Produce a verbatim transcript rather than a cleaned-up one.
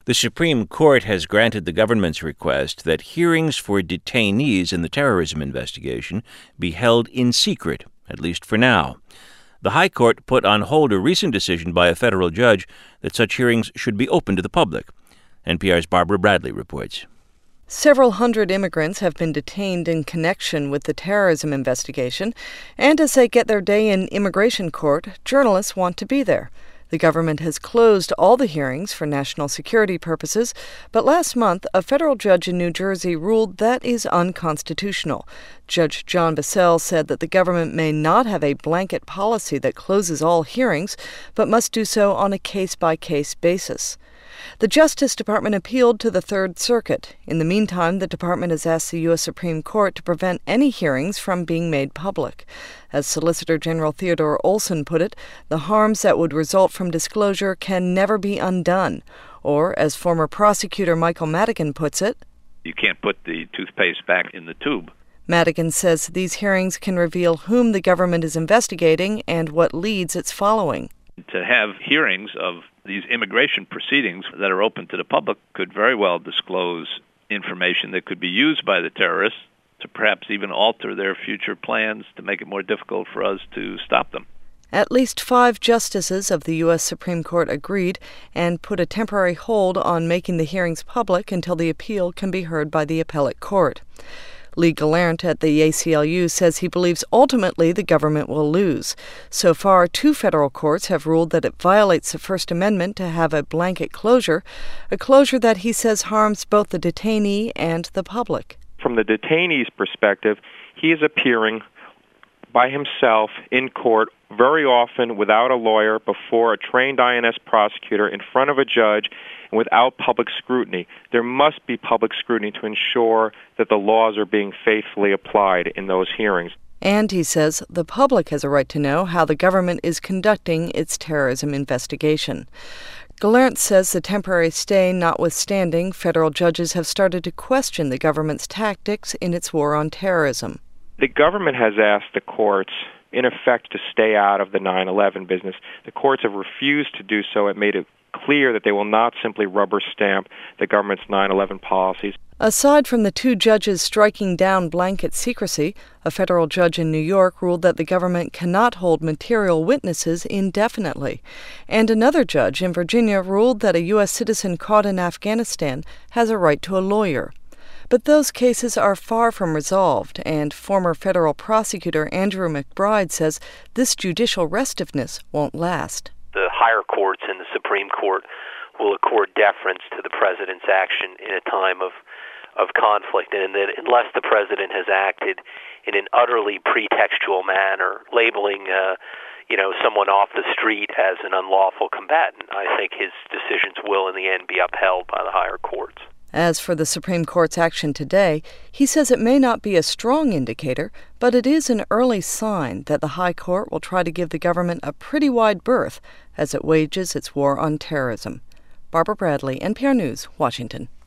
The Supreme Court has granted the government's request that hearings for detainees in the terrorism investigation be held in secret, at least for now. The High Court put on hold a recent decision by a federal judge that such hearings should be open to the public. N P R's Barbara Bradley reports. Several hundred immigrants have been detained in connection with the terrorism investigation, and as they get their day in immigration court, journalists want to be there. The government has closed all the hearings for national security purposes, but last month a federal judge in New Jersey ruled that is unconstitutional. Judge John Bissell said that the government may not have a blanket policy that closes all hearings, but must do so on a case-by-case basis. The Justice Department appealed to the Third Circuit. In the meantime, the department has asked the U S Supreme Court to prevent any hearings from being made public. As Solicitor General Theodore Olson put it, the harms that would result from disclosure can never be undone. Or, as former prosecutor Michael Madigan puts it, you can't put the toothpaste back in the tube. Madigan says these hearings can reveal whom the government is investigating and what leads it's following. To have hearings of these immigration proceedings that are open to the public could very well disclose information that could be used by the terrorists to perhaps even alter their future plans to make it more difficult for us to stop them. At least five justices of the U S Supreme Court agreed and put a temporary hold on making the hearings public until the appeal can be heard by the appellate court. Lee Gallant at the A C L U says he believes ultimately the government will lose. So far, two federal courts have ruled that it violates the First Amendment to have a blanket closure, a closure that he says harms both the detainee and the public. From the detainee's perspective, he is appearing by himself in court, very often without a lawyer, before a trained I N S prosecutor, in front of a judge, and without public scrutiny. There must be public scrutiny to ensure that the laws are being faithfully applied in those hearings. And, he says, the public has a right to know how the government is conducting its terrorism investigation. Gallant says the temporary stay notwithstanding, federal judges have started to question the government's tactics in its war on terrorism. The government has asked the courts, in effect, to stay out of the nine eleven business. The courts have refused to do so. It made it clear that they will not simply rubber stamp the government's nine eleven policies. Aside from the two judges striking down blanket secrecy, a federal judge in New York ruled that the government cannot hold material witnesses indefinitely. And another judge in Virginia ruled that a U S citizen caught in Afghanistan has a right to a lawyer. But those cases are far from resolved, and former federal prosecutor Andrew McBride says this judicial restiveness won't last. The higher courts and the Supreme Court will accord deference to the president's action in a time of, of conflict, and that unless the president has acted in an utterly pretextual manner, labeling uh, you know, someone off the street as an unlawful combatant, I think his decisions will in the end be upheld by the higher courts. As for the Supreme Court's action today, he says it may not be a strong indicator, but it is an early sign that the High Court will try to give the government a pretty wide berth as it wages its war on terrorism. Barbara Bradley, N P R News, Washington.